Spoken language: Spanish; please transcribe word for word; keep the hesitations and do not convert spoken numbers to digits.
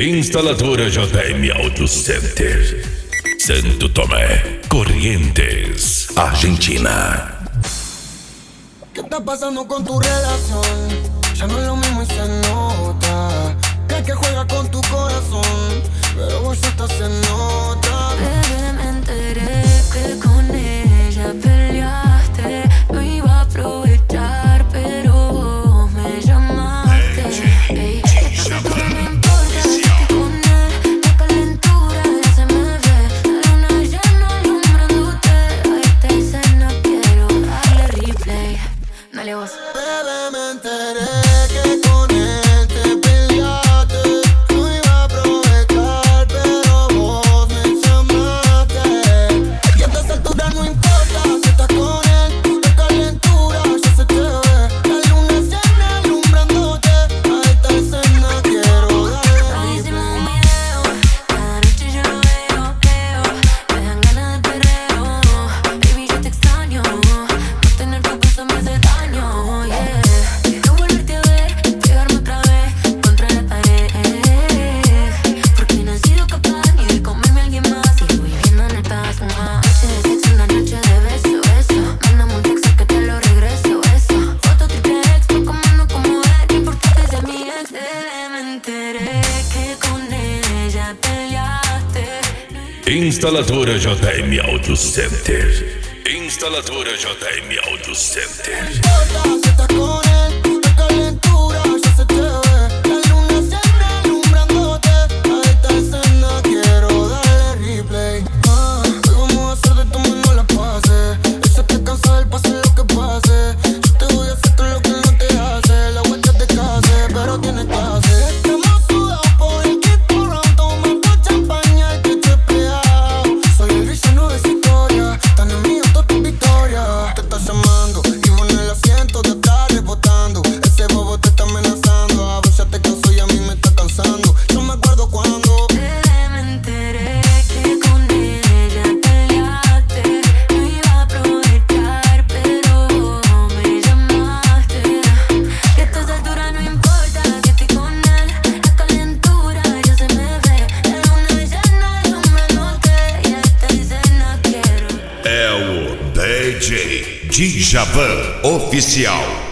Instaladora J M Auto Center, Santo Tomé, Corrientes, Argentina. ¿Qué está pasando con tu relación? Ya no es lo mismo y se nota. Crees que juega con tu corazón, pero vos ya estás en otra. Bebé, me enteré que con ella peleaste. No iba a aprovechar, pero vos me llamaste. Ey, esta altura no importa, estoy con él. La calentura ya se me ve. La luna llena alumbrándote. A esta escena quiero darle replay. Dale vos. Bebé, me enteré que con él te peleaste. No iba a aprovechar, pero vos me llamaste. Y a esta altura no importa si estás con él. La calentura ya se te ve. La luna llena alumbrándote. A esta escena quiero darle Hicimos un replay. video, cada noche yo lo veo, veo. Me dan ganas de perreo. Baby, yo te extraño. No tener tu beso me hace daño, yeah. Quiero volverte a ver, pegarme otra vez contra la pared. Porque no he sido capaz ni de comerme a alguien más. Sigo viviendo en el paso. Una noche de sexo, una noche de beso, eso. Mándame un texto que te lo regreso, eso. Foto triple X, pa' comernos como es. No importa que sea mi ex. Bebé, me enteré que con ella peleaste. Instaladora J M Auto Center. Instaladora J M Auto Center. Importa si estás con él, la calentura ya se te ve. La luna llena alumbrándote. A esta escena quiero darle replay. Ah, hoy vamos a hacer de tu mano la pase. Ella te cansa del pase lo que pase. Yo te voy a hacer todo lo que no te hace. La guacha te case, pero tienes clase. Estamos sudados por el quinto round. Tomando champaña y te chepeado. Soy el villano de esa historia. Tan en mi auto tu victoria. Te estás llamando y vos en el asiento de atrás rebotando. Ese bobo te está amenazando. A vos ya te cansó y a mí me está cansando. Yo me acuerdo cuando Bebé, me enteré que con ella peleaste. No iba a aprovechar, pero vos me llamaste. Que a estas alturas no importa que estoy con él. La calentura ya se me ve. La luna llena alumbrándote. Y a esta escena quiero. É o D J Djavan Oficial.